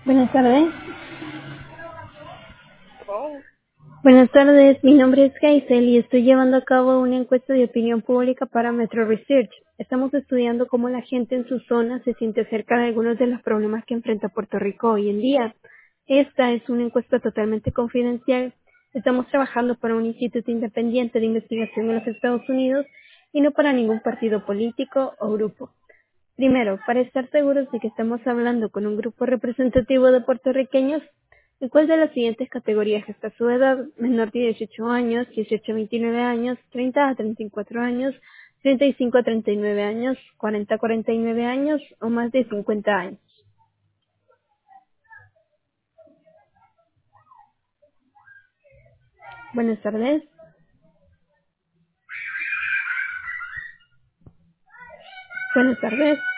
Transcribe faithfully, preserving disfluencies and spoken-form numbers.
Buenas tardes. Oh, Buenas tardes, mi nombre es Geisel y estoy llevando a cabo una encuesta de opinión pública para Metro Research. Estamos estudiando cómo la gente en su zona se siente acerca de algunos de los problemas que enfrenta Puerto Rico hoy en día. Esta es una encuesta totalmente confidencial. Estamos trabajando para un instituto independiente de investigación en los Estados Unidos y no para ningún partido político o grupo. Primero, para estar seguros de que estamos hablando con un grupo representativo de puertorriqueños, ¿en cuál de las siguientes categorías está su edad? Menor de dieciocho años, dieciocho a veintinueve años, treinta a treinta y cuatro años, treinta y cinco a treinta y nueve años, cuarenta a cuarenta y nueve años o más de cincuenta años. Buenas tardes. Buenas tardes.